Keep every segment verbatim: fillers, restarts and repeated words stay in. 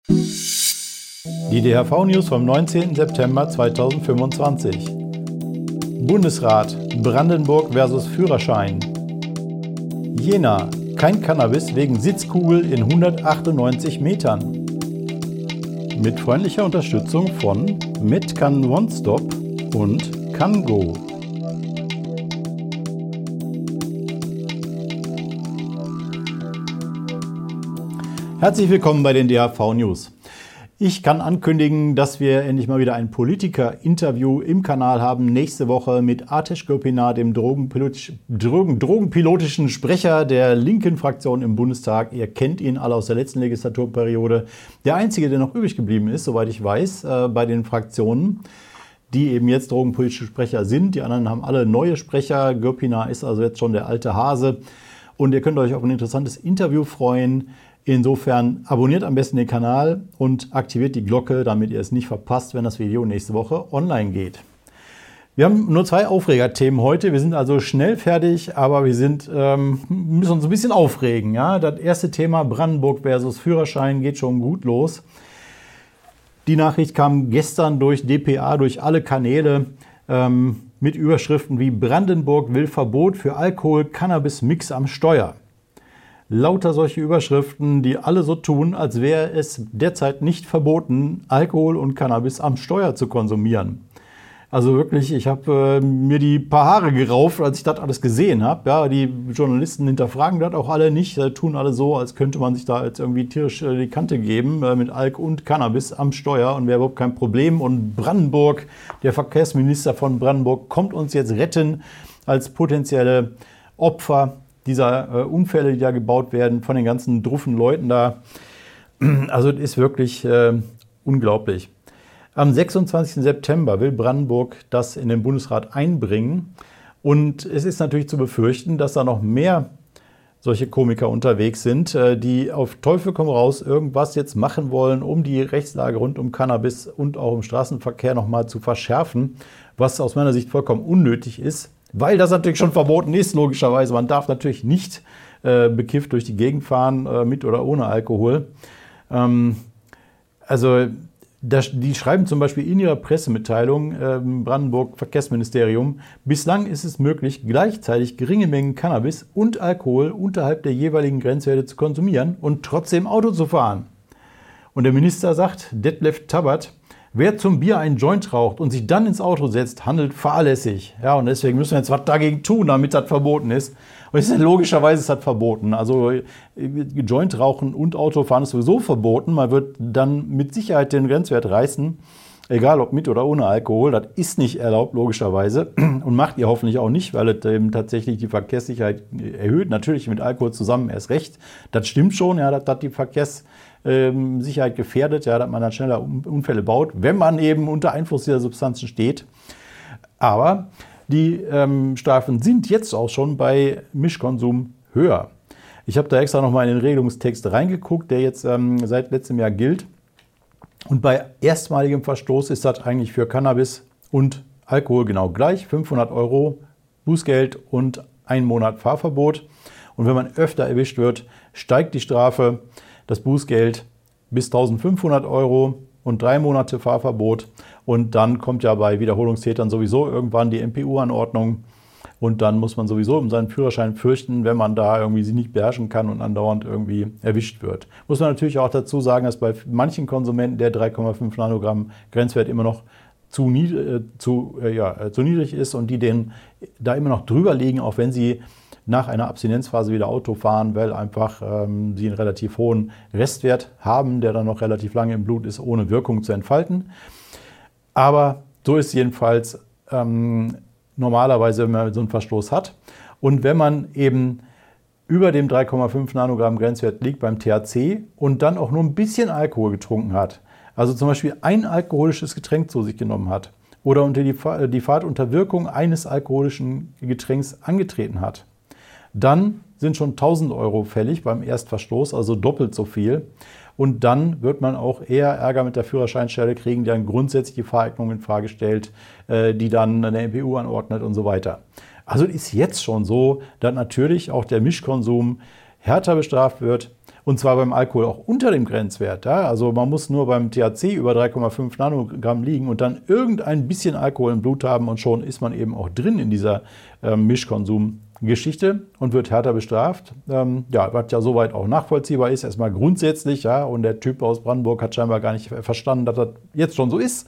Die D H V-News vom neunzehnten September zweitausendfünfundzwanzig. Bundesrat: Brandenburg versus Führerschein. Jena: Kein Cannabis wegen Sitzkugel in hundertachtundneunzig Metern. Mit freundlicher Unterstützung von Medcan One Stop und CanGo. Herzlich willkommen bei den D H V-News. Ich kann ankündigen, dass wir endlich mal wieder ein Politiker-Interview im Kanal haben. Nächste Woche mit Ateş Gürpınar, dem drogenpilot- Drogen- drogenpilotischen Sprecher der linken Fraktion im Bundestag. Ihr kennt ihn alle aus der letzten Legislaturperiode. Der einzige, der noch übrig geblieben ist, soweit ich weiß, äh, bei den Fraktionen, die eben jetzt drogenpolitische Sprecher sind. Die anderen haben alle neue Sprecher. Gürpınar ist also jetzt schon der alte Hase. Und ihr könnt euch auf ein interessantes Interview freuen. Insofern abonniert am besten den Kanal und aktiviert die Glocke, damit ihr es nicht verpasst, wenn das Video nächste Woche online geht. Wir haben nur zwei Aufregerthemen heute. Wir sind also schnell fertig, aber wir sind, ähm, müssen uns ein bisschen aufregen. Ja? Das erste Thema Brandenburg versus Führerschein geht schon gut los. Die Nachricht kam gestern durch D P A, durch alle Kanäle ähm, mit Überschriften wie Brandenburg will Verbot für Alkohol-Cannabis-Mix am Steuer. Lauter solche Überschriften, die alle so tun, als wäre es derzeit nicht verboten, Alkohol und Cannabis am Steuer zu konsumieren. Also wirklich, ich habe äh, mir die paar Haare gerauft, als ich das alles gesehen habe. Ja, die Journalisten hinterfragen das auch alle nicht, äh, tun alle so, als könnte man sich da jetzt irgendwie tierisch äh, die Kante geben äh, mit Alk und Cannabis am Steuer und wäre überhaupt kein Problem. Und Brandenburg, der Verkehrsminister von Brandenburg, kommt uns jetzt retten als potenzielle Opfer dieser äh, Unfälle, die da gebaut werden, von den ganzen druffen Leuten da. Also das ist wirklich äh, unglaublich. Am sechsundzwanzigsten September will Brandenburg das in den Bundesrat einbringen. Und es ist natürlich zu befürchten, dass da noch mehr solche Komiker unterwegs sind, äh, die auf Teufel komm raus irgendwas jetzt machen wollen, um die Rechtslage rund um Cannabis und auch im Straßenverkehr nochmal zu verschärfen, was aus meiner Sicht vollkommen unnötig ist. Weil das natürlich schon verboten ist, logischerweise. Man darf natürlich nicht äh, bekifft durch die Gegend fahren, äh, mit oder ohne Alkohol. Ähm, also das, die schreiben zum Beispiel in ihrer Pressemitteilung, äh, Brandenburg Verkehrsministerium, bislang ist es möglich, gleichzeitig geringe Mengen Cannabis und Alkohol unterhalb der jeweiligen Grenzwerte zu konsumieren und trotzdem Auto zu fahren. Und der Minister sagt, Detlef Tabbert, wer zum Bier einen Joint raucht und sich dann ins Auto setzt, handelt fahrlässig. Ja, und deswegen müssen wir jetzt was dagegen tun, damit das verboten ist. Und ist, logischerweise ist das verboten. Also Joint rauchen und Autofahren ist sowieso verboten. Man wird dann mit Sicherheit den Grenzwert reißen, egal ob mit oder ohne Alkohol. Das ist nicht erlaubt, logischerweise. Und macht ihr hoffentlich auch nicht, weil es eben tatsächlich die Verkehrssicherheit erhöht. Natürlich mit Alkohol zusammen erst recht. Das stimmt schon, ja, dass das die Verkehrssicherheit Sicherheit gefährdet, ja, dass man dann schneller Unfälle baut, wenn man eben unter Einfluss dieser Substanzen steht. Aber die ähm, Strafen sind jetzt auch schon bei Mischkonsum höher. Ich habe da extra nochmal in den Regelungstext reingeguckt, der jetzt ähm, seit letztem Jahr gilt. Und bei erstmaligem Verstoß ist das eigentlich für Cannabis und Alkohol genau gleich. fünfhundert Euro Bußgeld und ein Monat Fahrverbot. Und wenn man öfter erwischt wird, steigt die Strafe, das Bußgeld bis eintausendfünfhundert Euro und drei Monate Fahrverbot. Und dann kommt ja bei Wiederholungstätern sowieso irgendwann die M P U-Anordnung. Und dann muss man sowieso um seinen Führerschein fürchten, wenn man da irgendwie sie nicht beherrschen kann und andauernd irgendwie erwischt wird. Muss man natürlich auch dazu sagen, dass bei manchen Konsumenten der drei Komma fünf Nanogramm Grenzwert immer noch zu, nied- äh, zu, äh, ja, äh, zu niedrig ist und die den da immer noch drüber liegen, auch wenn sie nach einer Abstinenzphase wieder Auto fahren, weil einfach ähm, sie einen relativ hohen Restwert haben, der dann noch relativ lange im Blut ist, ohne Wirkung zu entfalten. Aber so ist jedenfalls ähm, normalerweise, wenn man so einen Verstoß hat. Und wenn man eben über dem drei Komma fünf Nanogramm Grenzwert liegt beim T H C und dann auch nur ein bisschen Alkohol getrunken hat, also zum Beispiel ein alkoholisches Getränk zu sich genommen hat oder unter die, die Fahrt unter Wirkung eines alkoholischen Getränks angetreten hat, dann sind schon tausend Euro fällig beim Erstverstoß, also doppelt so viel. Und dann wird man auch eher Ärger mit der Führerscheinstelle kriegen, die dann grundsätzlich die Fahreignung in Frage stellt, die dann eine M P U anordnet und so weiter. Also ist jetzt schon so, dass natürlich auch der Mischkonsum härter bestraft wird Und zwar beim Alkohol auch unter dem Grenzwert. Ja? Also man muss nur beim T H C über drei Komma fünf Nanogramm liegen und dann irgendein bisschen Alkohol im Blut haben und schon ist man eben auch drin in dieser äh, Mischkonsumgeschichte und wird härter bestraft. Ähm, ja, was ja soweit auch nachvollziehbar ist, erstmal grundsätzlich. Ja? Und der Typ aus Brandenburg hat scheinbar gar nicht verstanden, dass das jetzt schon so ist.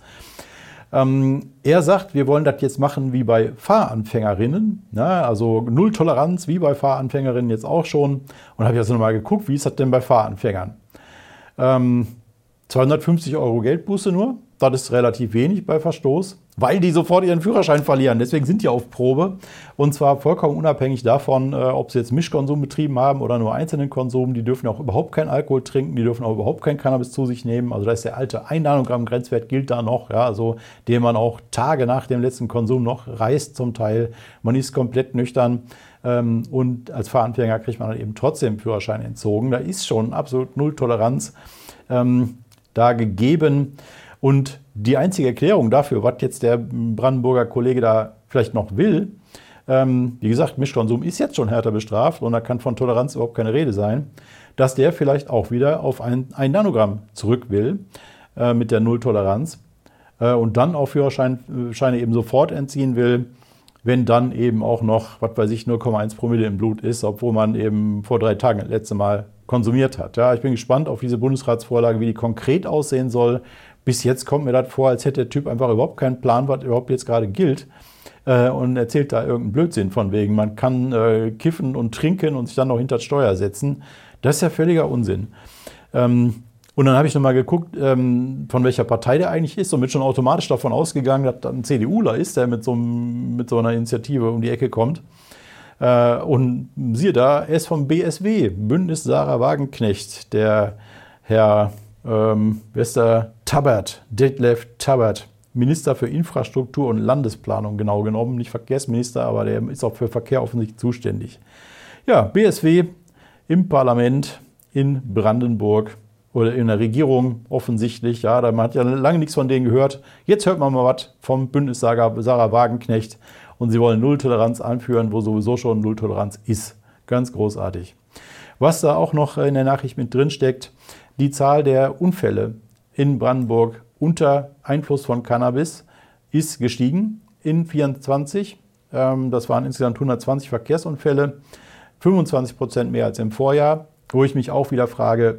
Ähm, er sagt, wir wollen das jetzt machen wie bei Fahranfängerinnen, ja, also Null Toleranz wie bei Fahranfängerinnen jetzt auch schon. Und habe ich also nochmal geguckt, wie ist das denn bei Fahranfängern? Ähm, zweihundertfünfzig Euro Geldbuße nur, das ist relativ wenig bei Verstoß, weil die sofort ihren Führerschein verlieren. Deswegen sind die auf Probe und zwar vollkommen unabhängig davon, äh, ob sie jetzt Mischkonsum betrieben haben oder nur einzelnen Konsum. Die dürfen auch überhaupt keinen Alkohol trinken, die dürfen auch überhaupt kein Cannabis zu sich nehmen. Also da ist der alte ein Nanogramm Grenzwert gilt da noch, ja, also den man auch Tage nach dem letzten Konsum noch reißt zum Teil. Man ist komplett nüchtern ähm, und als Fahranfänger kriegt man dann eben trotzdem Führerschein entzogen. Da ist schon absolut Null Toleranz ähm, da gegeben. Und die einzige Erklärung dafür, was jetzt der Brandenburger Kollege da vielleicht noch will, ähm, wie gesagt, Mischkonsum ist jetzt schon härter bestraft und da kann von Toleranz überhaupt keine Rede sein, dass der vielleicht auch wieder auf ein, ein Nanogramm zurück will äh, mit der Nulltoleranz äh, und dann auch Führerscheine eben sofort entziehen will, wenn dann eben auch noch, was weiß ich, null Komma eins Promille im Blut ist, obwohl man eben vor drei Tagen das letzte Mal konsumiert hat. Ja, ich bin gespannt auf diese Bundesratsvorlage, wie die konkret aussehen soll. Bis jetzt kommt mir das vor, als hätte der Typ einfach überhaupt keinen Plan, was überhaupt jetzt gerade gilt äh, und erzählt da irgendeinen Blödsinn von wegen, man kann äh, kiffen und trinken und sich dann noch hinter das Steuer setzen. Das ist ja völliger Unsinn. Ähm, und dann habe ich nochmal geguckt, ähm, von welcher Partei der eigentlich ist und bin schon automatisch davon ausgegangen, dass das ein CDUler ist, der mit so, einem, mit so einer Initiative um die Ecke kommt. Äh, und siehe da, er ist vom B S W, Bündnis Sarah Wagenknecht, der Herr Ähm, wer ist der? Tabbert, Detlef Tabbert, Minister für Infrastruktur und Landesplanung genau genommen, nicht Verkehrsminister, aber der ist auch für Verkehr offensichtlich zuständig. Ja, B S W im Parlament in Brandenburg oder in der Regierung offensichtlich, ja, man hat ja lange nichts von denen gehört. Jetzt hört man mal was vom Bündnis Sarah Wagenknecht und sie wollen Nulltoleranz einführen, wo sowieso schon Nulltoleranz ist. Ganz großartig. Was da auch noch in der Nachricht mit drin steckt, die Zahl der Unfälle in Brandenburg unter Einfluss von Cannabis ist gestiegen in vierundzwanzig. Das waren insgesamt hundertzwanzig Verkehrsunfälle, fünfundzwanzig Prozent mehr als im Vorjahr, wo ich mich auch wieder frage,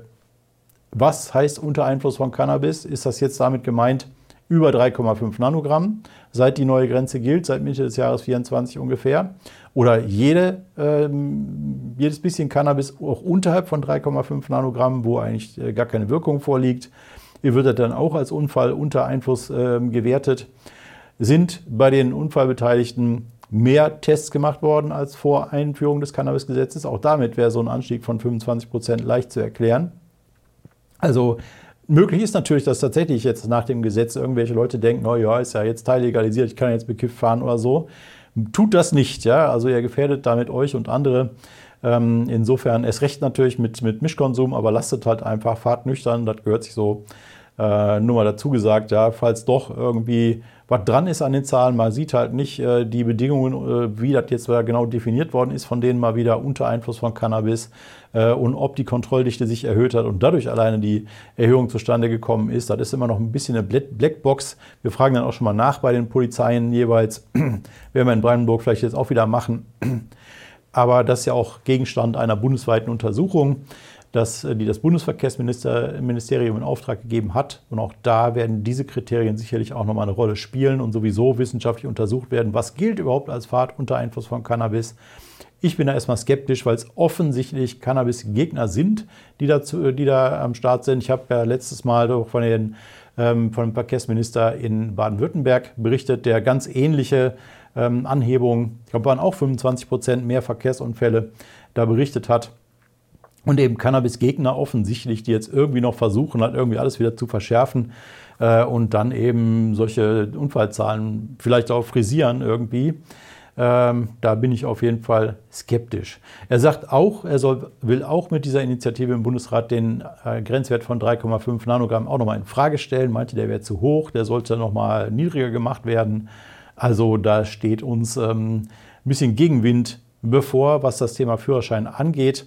was heißt unter Einfluss von Cannabis? Ist das jetzt damit gemeint über drei Komma fünf Nanogramm, seit die neue Grenze gilt, seit Mitte des Jahres vierundzwanzig ungefähr? Oder jede, ähm, jedes bisschen Cannabis auch unterhalb von drei Komma fünf Nanogramm, wo eigentlich äh, gar keine Wirkung vorliegt? Ihr wird das dann auch als Unfall unter Einfluss äh, gewertet. Sind bei den Unfallbeteiligten mehr Tests gemacht worden als vor Einführung des Cannabisgesetzes? Auch damit wäre so ein Anstieg von fünfundzwanzig Prozent leicht zu erklären. Also möglich ist natürlich, dass tatsächlich jetzt nach dem Gesetz irgendwelche Leute denken, oh ja, ist ja jetzt teillegalisiert, ich kann jetzt bekifft fahren oder so. Tut das nicht, ja. Also ihr gefährdet damit euch und andere. Ähm, insofern erst recht natürlich mit, mit Mischkonsum, aber lastet halt einfach, fahrt nüchtern, das gehört sich so. Äh, nur mal dazu gesagt, ja, falls doch irgendwie was dran ist an den Zahlen, man sieht halt nicht äh, die Bedingungen, äh, wie das jetzt genau definiert worden ist, von denen mal wieder unter Einfluss von Cannabis äh, und ob die Kontrolldichte sich erhöht hat und dadurch alleine die Erhöhung zustande gekommen ist. Das ist immer noch ein bisschen eine Blackbox. Wir fragen dann auch schon mal nach bei den Polizeien jeweils, werden wir in Brandenburg vielleicht jetzt auch wieder machen. Aber das ist ja auch Gegenstand einer bundesweiten Untersuchung, das, die das Bundesverkehrsministerium in Auftrag gegeben hat. Und auch da werden diese Kriterien sicherlich auch nochmal eine Rolle spielen und sowieso wissenschaftlich untersucht werden, was gilt überhaupt als Fahrt unter Einfluss von Cannabis. Ich bin da erstmal skeptisch, weil es offensichtlich Cannabis-Gegner sind, die da, zu, die da am Start sind. Ich habe ja letztes Mal doch von, den, ähm, von dem Verkehrsminister in Baden-Württemberg berichtet, der ganz ähnliche ähm, Anhebungen, ich glaube, waren auch fünfundzwanzig Prozent mehr Verkehrsunfälle, da berichtet hat. Und eben Cannabis-Gegner offensichtlich, die jetzt irgendwie noch versuchen, halt irgendwie alles wieder zu verschärfen äh, und dann eben solche Unfallzahlen vielleicht auch frisieren irgendwie. Ähm, da bin ich auf jeden Fall skeptisch. Er sagt auch, er soll, will auch mit dieser Initiative im Bundesrat den äh, Grenzwert von drei Komma fünf Nanogramm auch nochmal in Frage stellen. Meinte, der wäre zu hoch, der sollte nochmal niedriger gemacht werden. Also da steht uns ähm, ein bisschen Gegenwind bevor, was das Thema Führerschein angeht.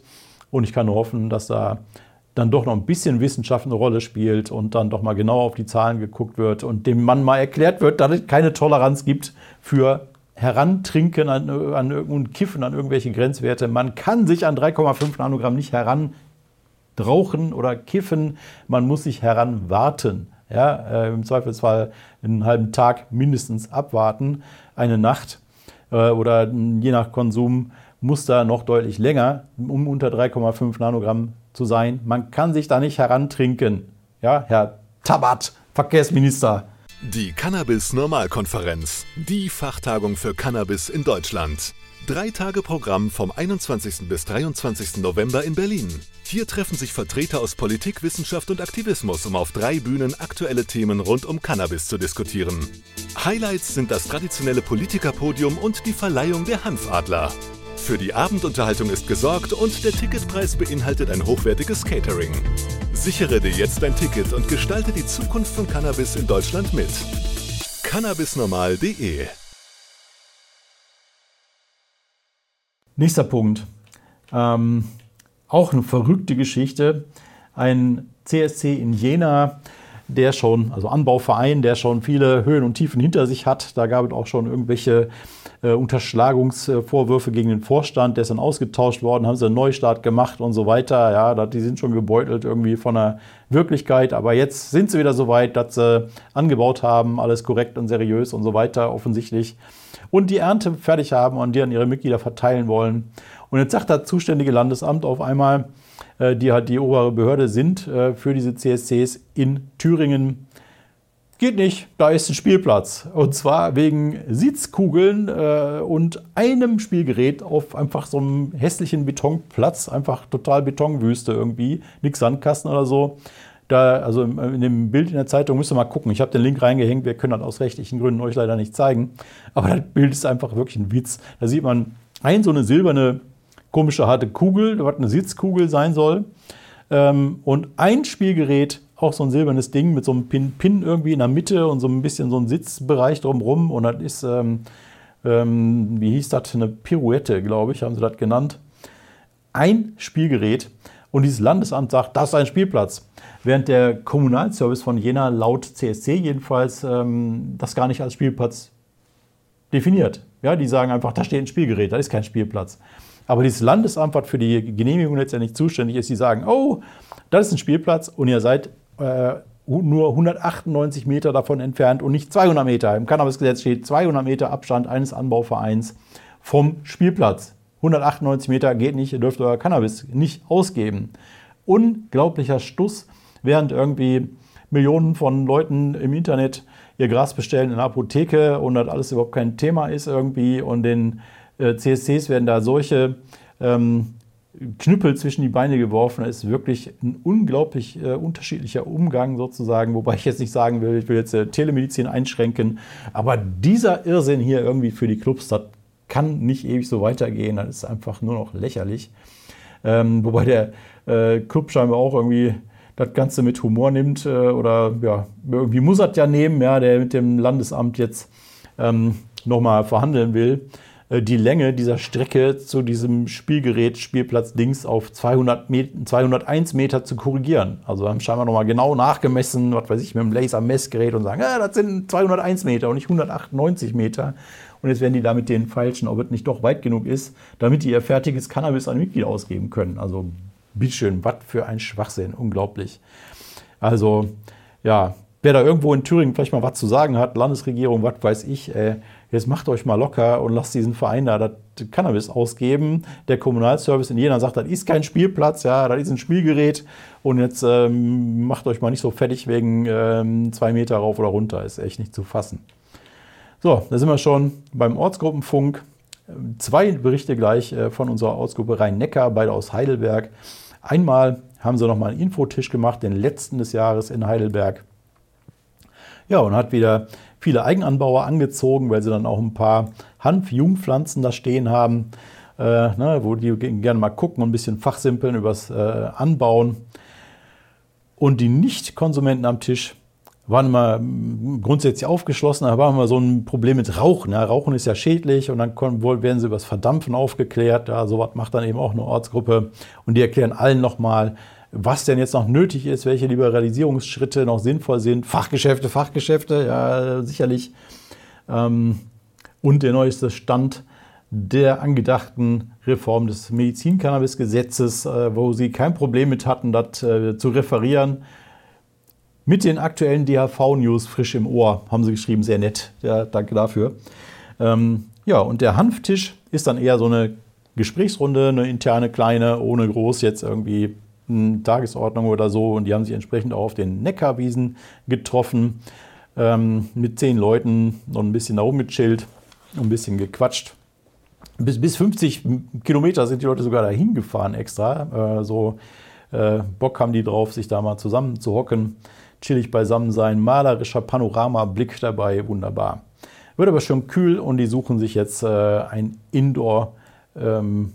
Und ich kann nur hoffen, dass da dann doch noch ein bisschen Wissenschaft eine Rolle spielt und dann doch mal genau auf die Zahlen geguckt wird und dem Mann mal erklärt wird, dass es keine Toleranz gibt für Herantrinken an, an und Kiffen an irgendwelche Grenzwerte. Man kann sich an drei Komma fünf Nanogramm nicht heranrauchen oder kiffen, man muss sich heranwarten. Ja, äh, im Zweifelsfall einen halben Tag mindestens abwarten, eine Nacht äh, oder je nach Konsum muss da noch deutlich länger, um unter drei Komma fünf Nanogramm zu sein. Man kann sich da nicht herantrinken. Ja, Herr Tabat, Verkehrsminister. Die Cannabis-Normalkonferenz, die Fachtagung für Cannabis in Deutschland. Drei Tage Programm vom einundzwanzigsten bis dreiundzwanzigsten November in Berlin. Hier treffen sich Vertreter aus Politik, Wissenschaft und Aktivismus, um auf drei Bühnen aktuelle Themen rund um Cannabis zu diskutieren. Highlights sind das traditionelle Politikerpodium und die Verleihung der Hanfadler. Für die Abendunterhaltung ist gesorgt und der Ticketpreis beinhaltet ein hochwertiges Catering. Sichere dir jetzt dein Ticket und gestalte die Zukunft von Cannabis in Deutschland mit. cannabisnormal punkt de. Nächster Punkt. Ähm, auch eine verrückte Geschichte. Ein C S C in Jena, der schon, also Anbauverein, der schon viele Höhen und Tiefen hinter sich hat. Da gab es auch schon irgendwelche äh, Unterschlagungsvorwürfe gegen den Vorstand. Der ist dann ausgetauscht worden, haben sie einen Neustart gemacht und so weiter. Ja, da, die sind schon gebeutelt irgendwie von der Wirklichkeit. Aber jetzt sind sie wieder so weit, dass sie angebaut haben, alles korrekt und seriös und so weiter, offensichtlich. Und die Ernte fertig haben und die an ihre Mitglieder verteilen wollen. Und jetzt sagt das zuständige Landesamt auf einmal, äh, die halt die obere Behörde sind äh, für diese C S Cs in Thüringen, geht nicht, da ist ein Spielplatz. Und zwar wegen Sitzkugeln äh, und einem Spielgerät auf einfach so einem hässlichen Betonplatz, einfach total Betonwüste irgendwie, nix Sandkasten oder so. Da, also in dem Bild in der Zeitung müsst ihr mal gucken. Ich habe den Link reingehängt. Wir können das aus rechtlichen Gründen euch leider nicht zeigen. Aber das Bild ist einfach wirklich ein Witz. Da sieht man ein so eine silberne, komische, harte Kugel, was eine Sitzkugel sein soll. Ähm, und ein Spielgerät, auch so ein silbernes Ding mit so einem Pin, Pin irgendwie in der Mitte und so ein bisschen so ein Sitzbereich drumherum. Und das ist, ähm, ähm, wie hieß das, eine Pirouette, glaube ich, haben sie das genannt. Ein Spielgerät. Und dieses Landesamt sagt, das ist ein Spielplatz. Während der Kommunalservice von Jena laut C S C jedenfalls ähm, das gar nicht als Spielplatz definiert. Ja, die sagen einfach, da steht ein Spielgerät, das ist kein Spielplatz. Aber dieses Landesamt, was für die Genehmigung letztendlich zuständig ist, die sagen, oh, das ist ein Spielplatz und ihr seid äh, nur hundertachtundneunzig Meter davon entfernt und nicht zweihundert Meter. Im Cannabisgesetz steht zweihundert Meter Abstand eines Anbauvereins vom Spielplatz. hundertachtundneunzig Meter geht nicht, ihr dürft euer Cannabis nicht ausgeben. Unglaublicher Stuss, während irgendwie Millionen von Leuten im Internet ihr Gras bestellen in der Apotheke und das alles überhaupt kein Thema ist irgendwie und den äh, C S Cs werden da solche ähm, Knüppel zwischen die Beine geworfen. Das ist wirklich ein unglaublich äh, unterschiedlicher Umgang sozusagen, wobei ich jetzt nicht sagen will, ich will jetzt äh, Telemedizin einschränken, aber dieser Irrsinn hier irgendwie für die Clubs, das kann nicht ewig so weitergehen, das ist einfach nur noch lächerlich. Ähm, wobei der äh, Club scheinbar auch irgendwie das Ganze mit Humor nimmt äh, oder ja, irgendwie muss er ja nehmen, ja, der mit dem Landesamt jetzt ähm, nochmal verhandeln will, äh, die Länge dieser Strecke zu diesem Spielgerät, Spielplatz Dings auf zweihundert Meter, zweihunderteins Meter zu korrigieren. Also haben scheinbar nochmal genau nachgemessen, was weiß ich, mit dem Laser-Messgerät und sagen, ja, das sind zweihunderteins Meter und nicht hundertachtundneunzig Meter. Und jetzt werden die da mit denen feilschen, ob es nicht doch weit genug ist, damit die ihr fertiges Cannabis an Mitglieder ausgeben können. Also bitteschön, was für ein Schwachsinn, unglaublich. Also ja, wer da irgendwo in Thüringen vielleicht mal was zu sagen hat, Landesregierung, was weiß ich, äh, jetzt macht euch mal locker und lasst diesen Verein da das Cannabis ausgeben. Der Kommunalservice in Jena sagt, das ist kein Spielplatz, ja, das ist ein Spielgerät und jetzt ähm, macht euch mal nicht so fertig wegen ähm, zwei Meter rauf oder runter, ist echt nicht zu fassen. So, da sind wir schon beim Ortsgruppenfunk. Zwei Berichte gleich von unserer Ortsgruppe Rhein-Neckar, beide aus Heidelberg. Einmal haben sie nochmal einen Infotisch gemacht, den letzten des Jahres in Heidelberg. Ja, und hat wieder viele Eigenanbauer angezogen, weil sie dann auch ein paar Hanf-Jungpflanzen da stehen haben, äh, ne, wo die gerne mal gucken und ein bisschen fachsimpeln übers äh, Anbauen. Und die Nicht-Konsumenten am Tisch waren immer grundsätzlich aufgeschlossen, aber haben wir so ein Problem mit Rauchen. Ja, Rauchen ist ja schädlich und dann werden sie über das Verdampfen aufgeklärt. Ja, sowas macht dann eben auch eine Ortsgruppe und die erklären allen nochmal, was denn jetzt noch nötig ist, welche Liberalisierungsschritte noch sinnvoll sind. Fachgeschäfte, Fachgeschäfte, ja, sicherlich. Ähm, und der neueste Stand der angedachten Reform des Medizin-Cannabis-Gesetzes, äh, wo sie kein Problem mit hatten, das äh, zu referieren. Mit den aktuellen D H V-News frisch im Ohr, haben sie geschrieben, sehr nett. Ja, danke dafür. Ähm, ja, und der Hanftisch ist dann eher so eine Gesprächsrunde, eine interne kleine, ohne groß jetzt irgendwie eine Tagesordnung oder so. Und die haben sich entsprechend auch auf den Neckarwiesen getroffen, ähm, mit zehn Leuten und ein bisschen da rumgechillt, ein bisschen gequatscht. Bis, bis fünfzig Kilometer sind die Leute sogar dahin gefahren extra. Äh, so äh, Bock haben die drauf, sich da mal zusammen zu hocken, chillig beisammen sein, malerischer Panoramablick dabei, wunderbar. Wird aber schon kühl und die suchen sich jetzt äh, ein Indoor-Raum,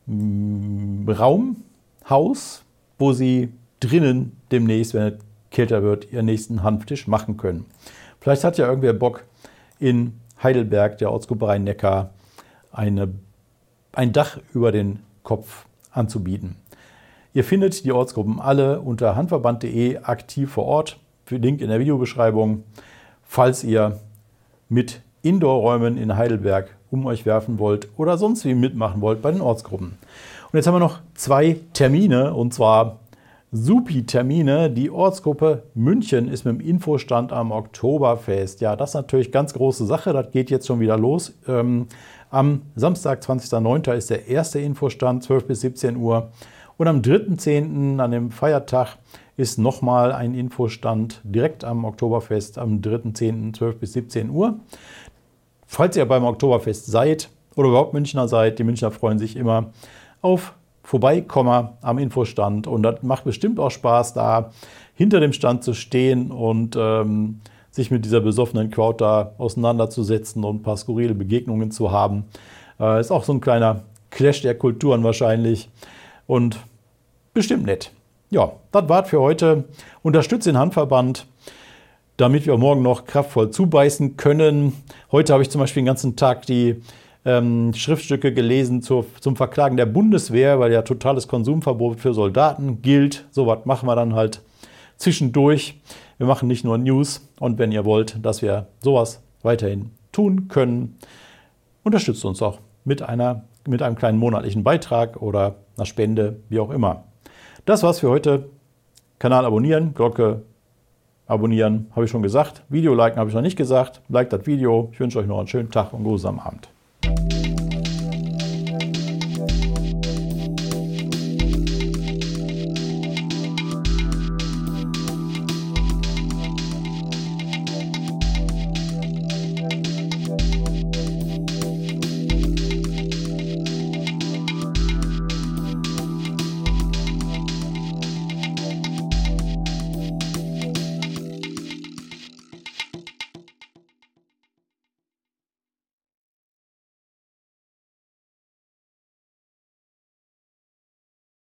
ähm, Haus, wo sie drinnen demnächst, wenn es kälter wird, ihren nächsten Hanftisch machen können. Vielleicht hat ja irgendwer Bock, in Heidelberg, der Ortsgruppe Rhein-Neckar, eine, ein Dach über den Kopf anzubieten. Ihr findet die Ortsgruppen alle unter hanfverband punkt de aktiv vor Ort, für Link in der Videobeschreibung, falls ihr mit Indoor-Räumen in Heidelberg um euch werfen wollt oder sonst wie mitmachen wollt bei den Ortsgruppen. Und jetzt haben wir noch zwei Termine, und zwar Supi-Termine. Die Ortsgruppe München ist mit dem Infostand am Oktoberfest. Ja, das ist natürlich ganz große Sache, das geht jetzt schon wieder los. Ähm, am Samstag, zwanzigster neunter ist der erste Infostand, zwölf bis siebzehn Uhr. Und am dritten zehnten, an dem Feiertag, ist nochmal ein Infostand direkt am Oktoberfest am dritten zehnten, zwölf bis siebzehn Uhr. Falls ihr beim Oktoberfest seid oder überhaupt Münchner seid, die Münchner freuen sich immer auf Vorbeikommer am Infostand. Und das macht bestimmt auch Spaß, da hinter dem Stand zu stehen und ähm, sich mit dieser besoffenen Crowd da auseinanderzusetzen und ein paar skurrile Begegnungen zu haben. Äh, ist auch so ein kleiner Clash der Kulturen wahrscheinlich. Und bestimmt nett. Ja, das war's für heute. Unterstützt den Hanfverband, damit wir morgen noch kraftvoll zubeißen können. Heute habe ich zum Beispiel den ganzen Tag die ähm, Schriftstücke gelesen zur, zum Verklagen der Bundeswehr, weil ja totales Konsumverbot für Soldaten gilt. So was machen wir dann halt zwischendurch. Wir machen nicht nur News. Und wenn ihr wollt, dass wir sowas weiterhin tun können, unterstützt uns auch mit einer mit einem kleinen monatlichen Beitrag oder einer Spende, wie auch immer. Das war's für heute. Kanal abonnieren, Glocke abonnieren, habe ich schon gesagt. Video liken habe ich noch nicht gesagt. Like das Video. Ich wünsche euch noch einen schönen Tag und grusamen Abend.